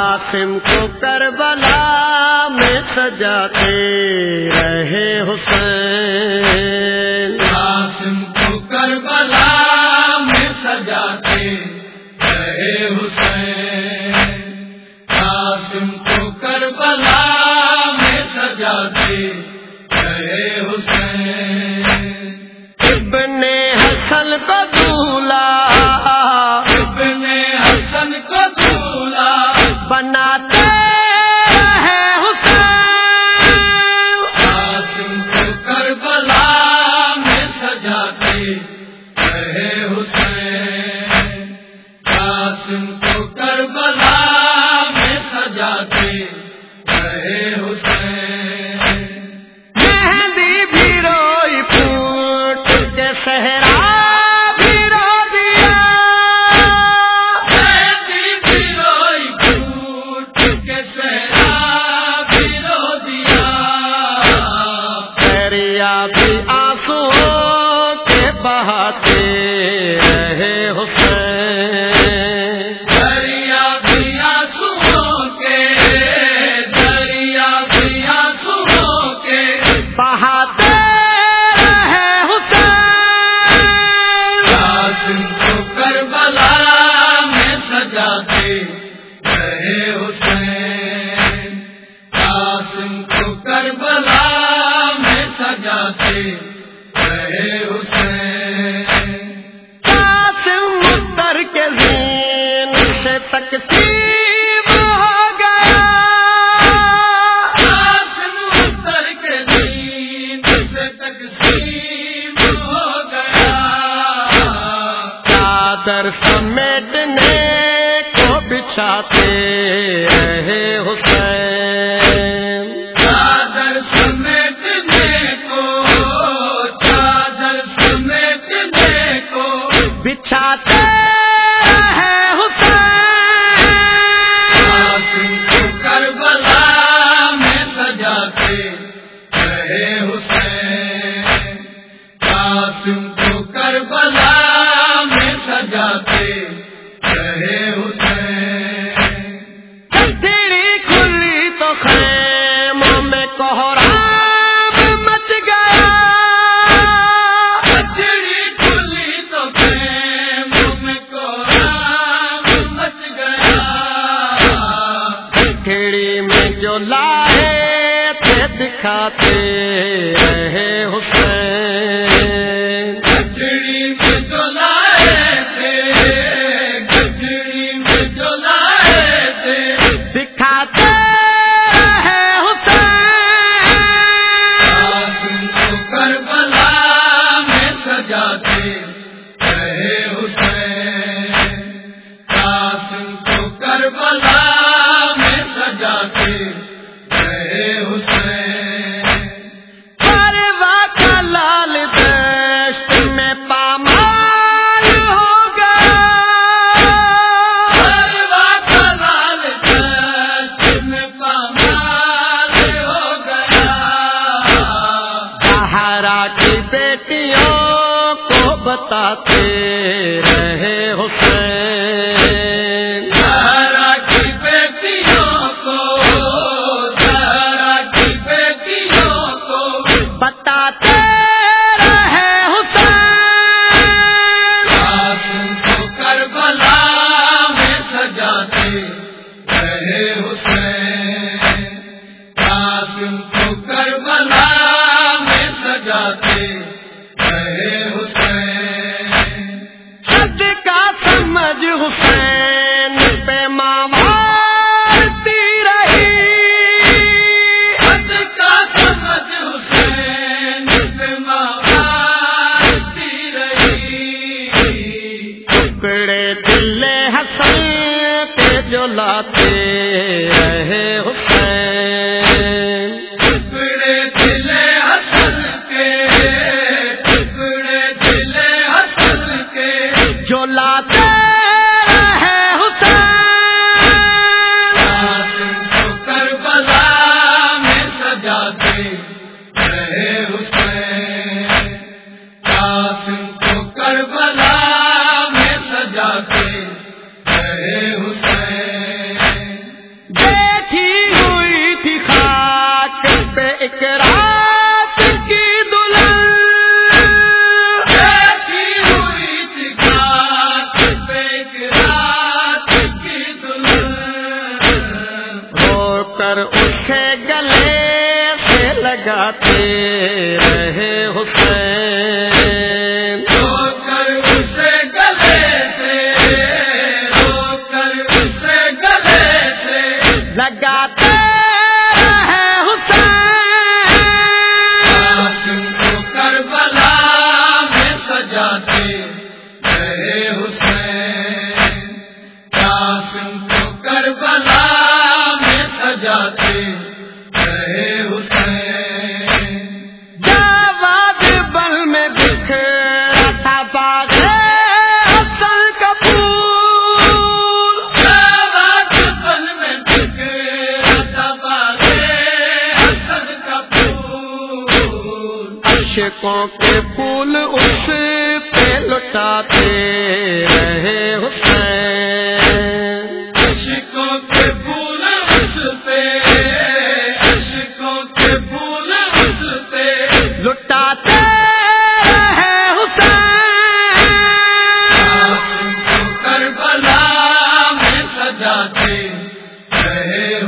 قاسم کو کربلا میں سجاتے رہے حسین، قاسم کو کربلا میں سجاتے رہے حسین، قاسم کو کربلا میں سجاتے رہے حسین، ابن حسن کو دولہا بناتے رہے حسین، قاسم کو کربلا میں سجاتے رہے حسین، قاسم کو کربلا میں سجاتے رہے حسین، مہندی بھی روئی پھوٹ کے صحرا بہاتے رہے حسین، دریا بھی آنسوؤں کے، دریا بھی آنسوؤں کے بہاتے رہے حسین، قاسم کو کربلا میں سجاتے رہے حسین، قاسم کو کربلا میں سجاتے رہے حسین، قاسم مستر کے زین سے تقسیم ہو گیا، قاسم مستر کے دین سے تقسیم ہو گیا، چادر سمیٹنے کو بچھاتے رہے حسین، چادر سمیٹنے کو، چادر سمیٹنے کو بچھاتے رہے حسین، قاسم کو کربلا میں سجاتے رہے حسین، قاسم کو کربلا میں سجاتے رہے حسین، کھڑی کھلی تو خیموں میں کوہرام مچ گیا، کچڑی کھلی تو خیموں میں کوہرام مچ گیا، کھڑی میں جو لائے تھے دکھاتے رہے حسین، کچڑی میں جو لائے تھے، کچڑی میں جو لائے تھے دکھاتے رہے حسین، قاسم کو کربلا میں سجاتے رہے حسین، قاسم کو کربلا میں سجاتے رہے حسین، پروا کا لال دشت میں پامال ہو گیا، پروا کا لال دشت میں پامال ہو گیا، زہرا کی بیٹیوں کو بتاتے رہے حسین، زہرا کی بیٹیوں کو، زہرا کی بیٹیوں کو بتاتے رہے حسین، قاسم کو کربلا میں سجاتے رہے حسین، قاسم کو کربلا میں سجاتے رہے حسین، حد کا سمجھ حسین پہ مارتی رہی، حد کا سمجھ حسین پہ مارتی رہی، ٹکڑے دل حسن کے جو لاتے رہے حسین، ٹکڑے دل حسن کے، ٹکڑے دل حسن کے جو لاتے رہے حسین، قاسم کو کربلا میں سجاتے رہے حسین، قاسم کو کربلا میں سجاتے رہے حسین، کر اسے گلے سے لگاتے رہے حسین، رو کر اسے گلے سے، رو کر اسے گلے سے لگاتے رہے حسین، قاسم کو کربلا میں سجاتے رہے حسین، قاسم کو کربلا میں سجاتے رہے حسین، جواد بل میں بکھرا تھا باغ حسن کا پھول، جواد بل میں بکھرا تھا باغ حسن کا پھول، عشقوں کے پھول اس پہ لٹاتے رہے حسین، عشقوں کے پھول اس پہ، عشقوں کے پھول اس پہ لٹاتے رہے حسین، قاسم کو کربلا میں سجاتے رہے